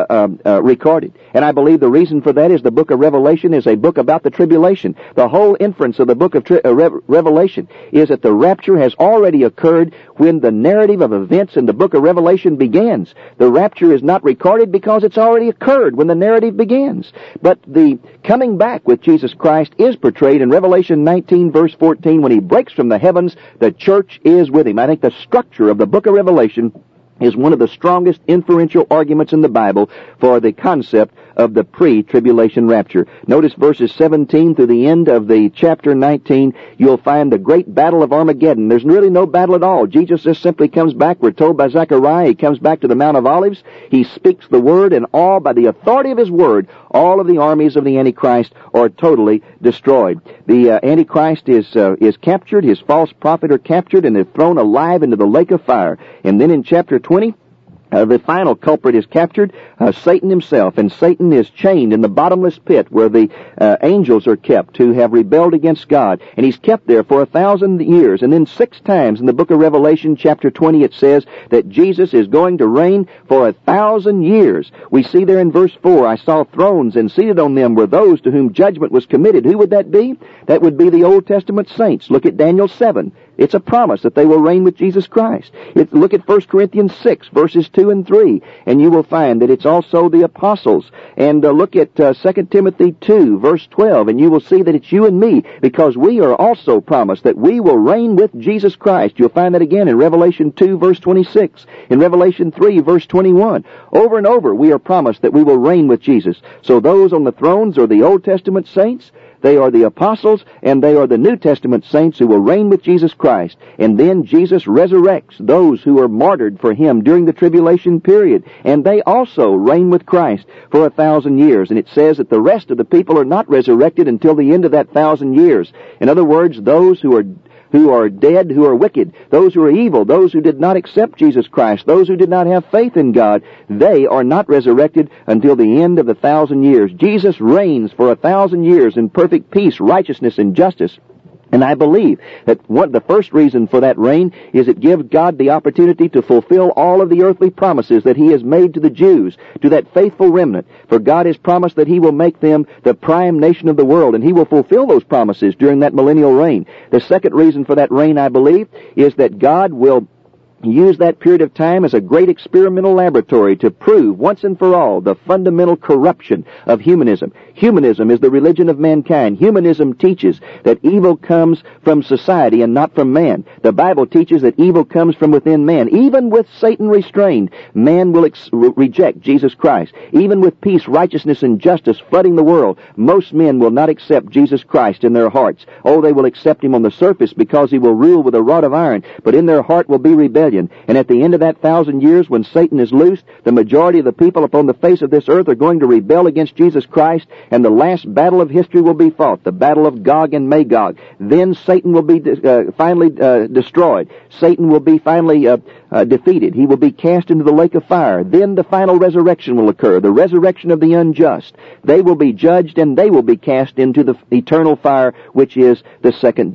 recorded. And I believe the reason for that is the book of Revelation is a book about the tribulation. The whole inference of the book of Revelation is that the rapture has already occurred when the narrative of events in the book of Revelation begins. The rapture is not recorded because it's already occurred when the narrative begins. But the coming back with Jesus Christ is portrayed in Revelation 19 verse 14. When He breaks from the heavens, the church is with Him. I think the structure of the book of Revelation is one of the strongest inferential arguments in the Bible for the concept of the pre-tribulation rapture. Notice verses 17 through the end of the chapter 19. You'll find the great battle of Armageddon. There's really no battle at all. Jesus just simply comes back. We're told by Zechariah, He comes back to the Mount of Olives. He speaks the word, and all, by the authority of His word, all of the armies of the Antichrist are totally destroyed. The Antichrist is captured. His false prophet are captured, and they're thrown alive into the lake of fire. And then in chapter 20, the final culprit is captured, Satan himself, and Satan is chained in the bottomless pit where the angels are kept who have rebelled against God, and he's kept there for 1,000 years. And then 6 times in the book of Revelation, chapter 20, it says that Jesus is going to reign for 1,000 years. We see there in verse 4, I saw thrones, and seated on them were those to whom judgment was committed. Who would that be? That would be the Old Testament saints. Look at Daniel 7. It's a promise that they will reign with Jesus Christ. Look at 1 Corinthians 6, verses 2 and 3, and you will find that it's also the apostles. And look at 2 Timothy 2, verse 12, and you will see that it's you and me, because we are also promised that we will reign with Jesus Christ. You'll find that again in Revelation 2, verse 26, in Revelation 3, verse 21. Over and over, we are promised that we will reign with Jesus. So those on the thrones are the Old Testament saints, they are the apostles, and they are the New Testament saints who will reign with Jesus Christ. And then Jesus resurrects those who are martyred for Him during the tribulation period. And they also reign with Christ for 1,000 years. And it says that the rest of the people are not resurrected until the end of that 1,000 years. In other words, those who are dead, who are wicked, those who are evil, those who did not accept Jesus Christ, those who did not have faith in God, they are not resurrected until the end of the 1,000 years. Jesus reigns for 1,000 years in perfect peace, righteousness, and justice. And I believe that the first reason for that reign is it gives God the opportunity to fulfill all of the earthly promises that He has made to the Jews, to that faithful remnant. For God has promised that He will make them the prime nation of the world, and He will fulfill those promises during that millennial reign. The second reason for that reign, I believe, is that God will use that period of time as a great experimental laboratory to prove once and for all the fundamental corruption of humanism. Humanism is the religion of mankind. Humanism teaches that evil comes from society and not from man. The Bible teaches that evil comes from within man. Even with Satan restrained, man will reject Jesus Christ. Even with peace, righteousness, and justice flooding the world, most men will not accept Jesus Christ in their hearts. Oh, they will accept Him on the surface because He will rule with a rod of iron, but in their heart will be rebellion. And at the end of that 1,000 years, when Satan is loosed, the majority of the people upon the face of this earth are going to rebel against Jesus Christ, and the last battle of history will be fought, the battle of Gog and Magog. Then Satan will be finally destroyed. Satan will be finally defeated. He will be cast into the lake of fire. Then the final resurrection will occur, the resurrection of the unjust. They will be judged, and they will be cast into the eternal fire, which is the second death.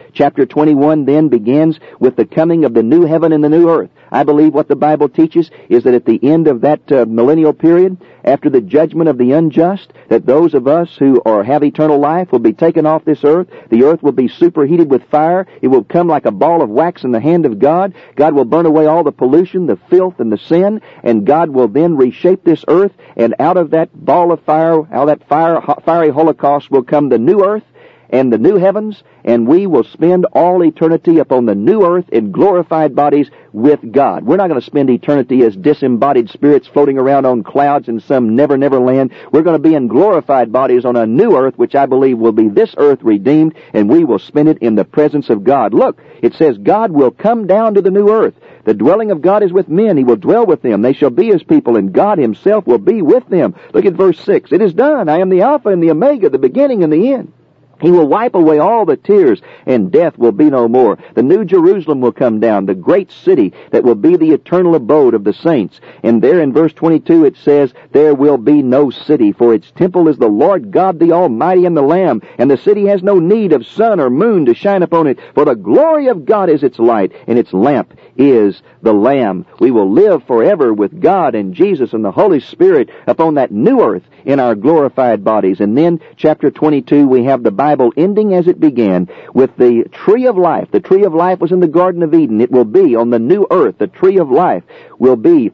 Chapter 21 then begins with the coming of the new heaven and the new earth. I believe what the Bible teaches is that at the end of that millennial period, after the judgment of the unjust, that those of us who have eternal life will be taken off this earth. The earth will be superheated with fire. It will come like a ball of wax in the hand of God. God will burn away all the pollution, the filth, and the sin, and God will then reshape this earth, and out of that ball of fire, out of that fiery holocaust will come the new earth and the new heavens, and we will spend all eternity upon the new earth in glorified bodies with God. We're not going to spend eternity as disembodied spirits floating around on clouds in some never land. We're going to be in glorified bodies on a new earth, which I believe will be this earth redeemed, and we will spend it in the presence of God. Look, it says God will come down to the new earth. The dwelling of God is with men. He will dwell with them. They shall be His people, and God Himself will be with them. Look at verse 6. It is done. I am the Alpha and the Omega, the beginning and the end. He will wipe away all the tears, and death will be no more. The new Jerusalem will come down, the great city that will be the eternal abode of the saints. And there in verse 22 it says, there will be no city, for its temple is the Lord God the Almighty and the Lamb, and the city has no need of sun or moon to shine upon it, for the glory of God is its light, and its lamp is the Lamb. We will live forever with God and Jesus and the Holy Spirit upon that new earth in our glorified bodies. And then chapter 22, we have the Bible ending as it began with the tree of life. The tree of life was in the Garden of Eden. It will be on the new earth. The tree of life will be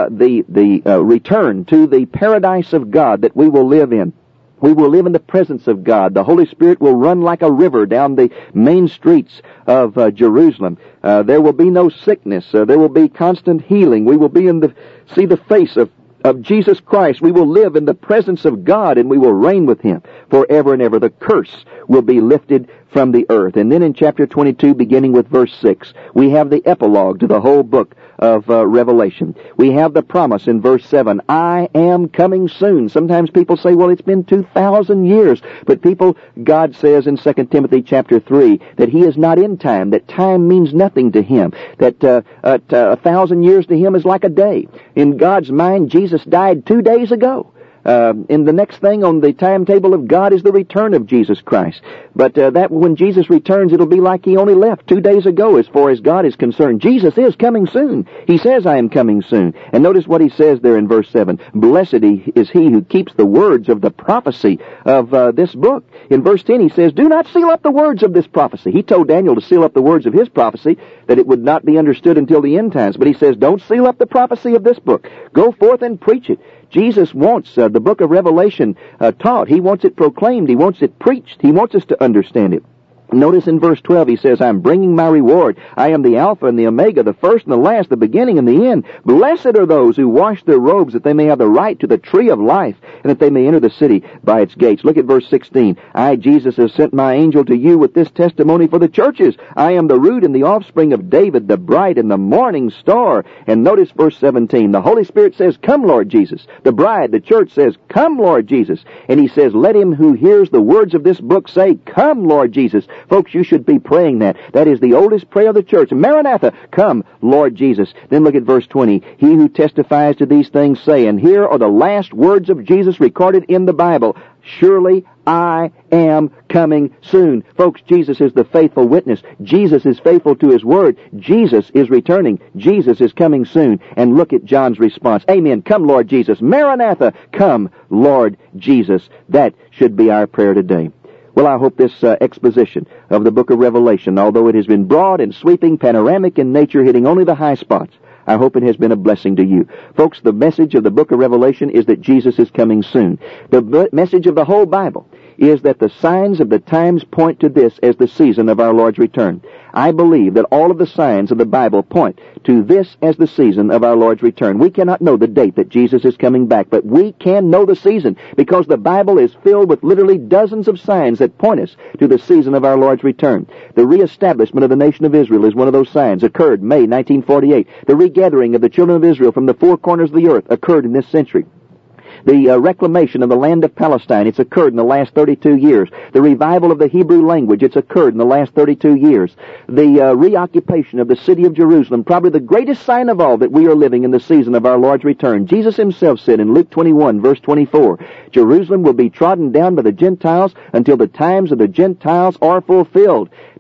the return to the paradise of God that we will live in. We will live in the presence of God. The Holy Spirit will run like a river down the main streets of Jerusalem. There will be no sickness. There will be constant healing. We will be see the face of Jesus Christ. We will live in the presence of God, and we will reign with Him forever and ever. The curse will be lifted from the earth. And then in chapter 22, beginning with verse 6, we have the epilogue to the whole book of Revelation. We have the promise in verse 7, I am coming soon. Sometimes people say, well, it's been 2,000 years. But God says in 2 Timothy chapter 3 that He is not in time, that time means nothing to Him, that 1,000 years to Him is like a day. In God's mind, Jesus died 2 days ago. And the next thing on the timetable of God is the return of Jesus Christ. But that when Jesus returns, it'll be like He only left 2 days ago as far as God is concerned. Jesus is coming soon. He says, I am coming soon. And notice what He says there in verse 7. Blessed is he who keeps the words of the prophecy of this book. In verse 10 He says, do not seal up the words of this prophecy. He told Daniel to seal up the words of his prophecy, that it would not be understood until the end times. But He says, don't seal up the prophecy of this book. Go forth and preach it. Jesus wants the book of Revelation taught. He wants it proclaimed. He wants it preached. He wants us to understand it. Notice in verse 12 He says, I'm bringing my reward. I am the Alpha and the Omega, the first and the last, the beginning and the end. Blessed are those who wash their robes, that they may have the right to the tree of life, and that they may enter the city by its gates. Look at verse 16. I, Jesus, have sent my angel to you with this testimony for the churches. I am the root and the offspring of David, the bright and the morning star. And notice verse 17. The Holy Spirit says, come, Lord Jesus. The bride, the church, says, come, Lord Jesus. And He says, let him who hears the words of this book say, come, Lord Jesus. Folks, you should be praying that. That is the oldest prayer of the church. Maranatha, come, Lord Jesus. Then look at verse 20. He who testifies to these things say, and here are the last words of Jesus recorded in the Bible. Surely I am coming soon. Folks, Jesus is the faithful witness. Jesus is faithful to His word. Jesus is returning. Jesus is coming soon. And look at John's response. Amen. Come, Lord Jesus. Maranatha, come, Lord Jesus. That should be our prayer today. Well, I hope this exposition of the book of Revelation, although it has been broad and sweeping, panoramic in nature, hitting only the high spots, I hope it has been a blessing to you. Folks, the message of the book of Revelation is that Jesus is coming soon. The message of the whole Bible is that the signs of the times point to this as the season of our Lord's return. I believe that all of the signs of the Bible point to this as the season of our Lord's return. We cannot know the date that Jesus is coming back, but we can know the season because the Bible is filled with literally dozens of signs that point us to the season of our Lord's return. The reestablishment of the nation of Israel is one of those signs. Occurred May 1948. The regathering of the children of Israel from the four corners of the earth occurred in this century. The reclamation of the land of Palestine, it's occurred in the last 32 years. The revival of the Hebrew language, it's occurred in the last 32 years. The reoccupation of the city of Jerusalem, probably the greatest sign of all that we are living in the season of our Lord's return. Jesus Himself said in Luke 21, verse 24, Jerusalem will be trodden down by the Gentiles until the times of the Gentiles are fulfilled.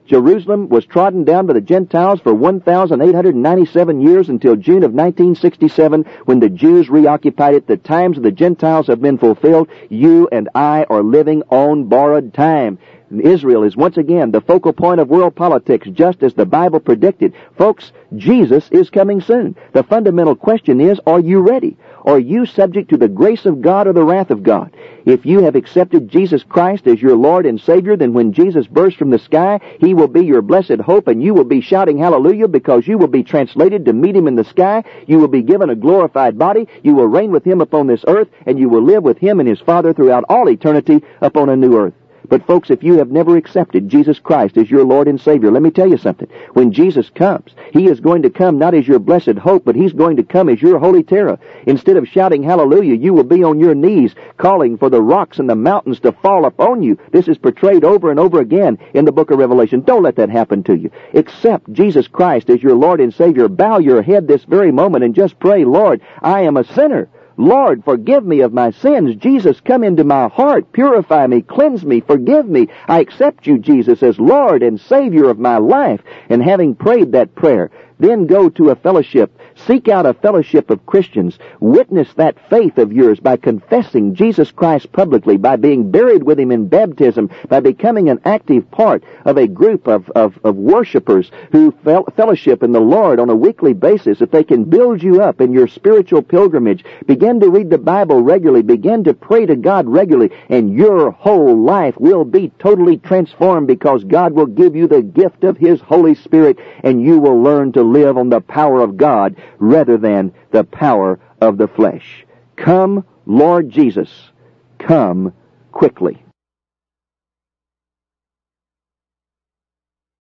Jerusalem was trodden down by the Gentiles for 1,897 years until June of 1967 when the Jews reoccupied it. The times of the Gentiles have been fulfilled. You and I are living on borrowed time. Israel is once again the focal point of world politics, just as the Bible predicted. Folks, Jesus is coming soon. The fundamental question is, are you ready? Are you subject to the grace of God or the wrath of God? If you have accepted Jesus Christ as your Lord and Savior, then when Jesus bursts from the sky, He will be your blessed hope, and you will be shouting hallelujah because you will be translated to meet Him in the sky. You will be given a glorified body. You will reign with Him upon this earth, and you will live with Him and His Father throughout all eternity upon a new earth. But folks, if you have never accepted Jesus Christ as your Lord and Savior, let me tell you something. When Jesus comes, He is going to come not as your blessed hope, but He's going to come as your holy terror. Instead of shouting hallelujah, you will be on your knees calling for the rocks and the mountains to fall upon you. This is portrayed over and over again in the book of Revelation. Don't let that happen to you. Accept Jesus Christ as your Lord and Savior. Bow your head this very moment and just pray, Lord, I am a sinner. Lord, forgive me of my sins. Jesus, come into my heart. Purify me. Cleanse me. Forgive me. I accept you, Jesus, as Lord and Savior of my life. And having prayed that prayer, then go to a fellowship. Seek out a fellowship of Christians. Witness that faith of yours by confessing Jesus Christ publicly, by being buried with Him in baptism, by becoming an active part of a group of worshipers who fellowship in the Lord on a weekly basis. If they can build you up in your spiritual pilgrimage, begin to read the Bible regularly, begin to pray to God regularly, and your whole life will be totally transformed because God will give you the gift of His Holy Spirit, and you will learn to live on the power of God rather than the power of the flesh. Come, Lord Jesus, come quickly.